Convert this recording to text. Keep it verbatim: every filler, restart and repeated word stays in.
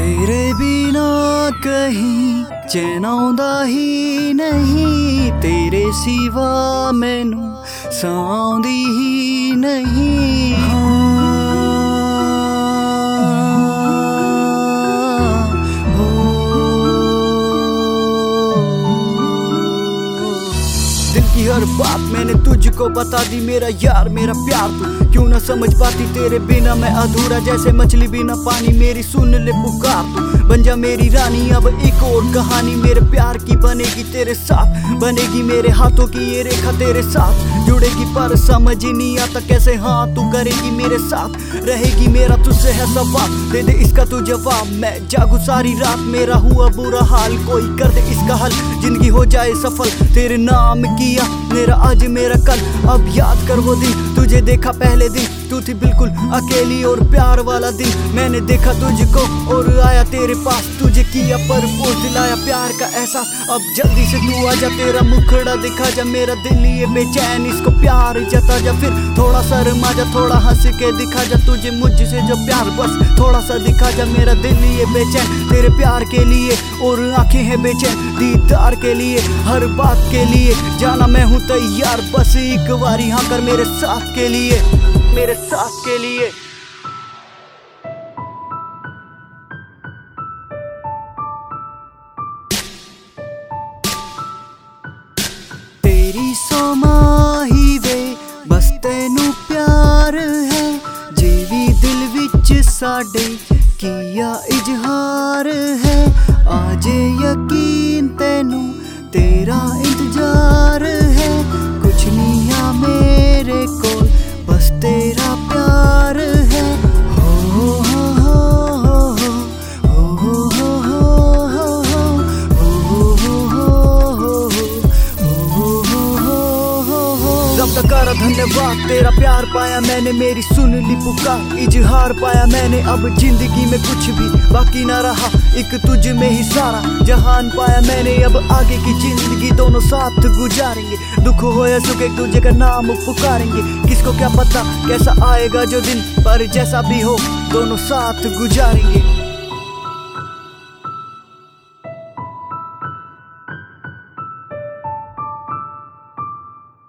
तेरे बिना कहीं चैन आउंदा ही नहीं, तेरे सिवा मैनू साउंदी ही नहीं। हाँ, हो, दिल की हर बात मैंने तुझको बता दी, मेरा यार मेरा प्यार तू क्यों ना समझ पाती। तेरे बिना मैं अधूरा जैसे मछली बिना पानी, मेरी सुन ले पुकार तू बन जा मेरी रानी। अब एक और कहानी मेरे प्यार की बनेगी तेरे साथ, बनेगी मेरे हाथों की ये रेखा तेरे साथ जुड़ेगी, पर समझ ही नहीं आता कैसे हाँ तू करेगी मेरे साथ, रहेगी मेरा तुझसे है सवाल, दे दे इसका तू जवाब। मैं जागू सारी रात, मेरा हुआ बुरा हाल, कोई कर दे इसका हल, जिंदगी हो जाए सफल। तेरे नाम किया मेरा आज मेरा कल, अब याद कर वो दिन तुझे देखा पहले दिन, तू थी बिल्कुल अकेली और प्यार वाला दिन। मैंने देखा तुझको और आया तेरे पास, तुझे किया परपोज, दिलाया प्यार का एहसास। अब जल्दी से तू आजा, तेरा मुखड़ा दिखा जा, मेरा दिल ये बेचैन इसको प्यार जता जा। फिर थोड़ा शर्मा जा, थोड़ा हंस के दिखा जा, तुझे मुझसे जो प्यार बस थोड़ा सा दिखा जा। मेरा दिल ये बेचैन तेरे प्यार के लिए और आंखें हैं बेचैन दीदार के लिए, हर बात के लिए जाना मैं हूँ तैयार, बस एक बारी हाँ कर मेरे साथ के लिए, मेरे साथ के लिए। तेरी सोमाही वे बस तेनू प्यार है, जीवी दिल विच साडे किया इजहार है। आजे यकीन तेनू तेरा इंतजार है, कुछ नहीं आ मेरे को बस तेरा प्यार है। हो हो हो हो हो हो हो हो हो। रब दा करा धन्यवाद, तेरा प्यार पाया मैंने, मेरी सुन ली पुकार, इजहार पाया मैंने। अब जिंदगी में कुछ भी बाकी ना रहा, एक तुझ में ही सारा जहान पाया मैंने। अब आगे की जिंदगी दोनों साथ गुजारेंगे, दुख हो या सुख एक दूजे का नाम पुकारेंगे। किसको क्या पता कैसा आएगा जो दिन, पर जैसा भी हो दोनों साथ गुजारेंगे।